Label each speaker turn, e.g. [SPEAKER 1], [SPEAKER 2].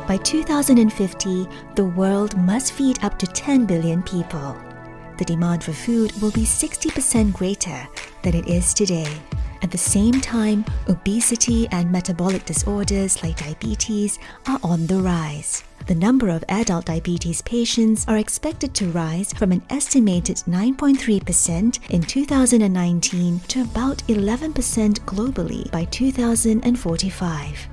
[SPEAKER 1] By 2050, the world must feed up to 10 billion people. The demand for food will be 60% greater than it is today. At the same time, obesity and metabolic disorders like diabetes are on the rise. The number of adult diabetes patients are expected to rise from an estimated 9.3% in 2019 to about 11% globally by 2045.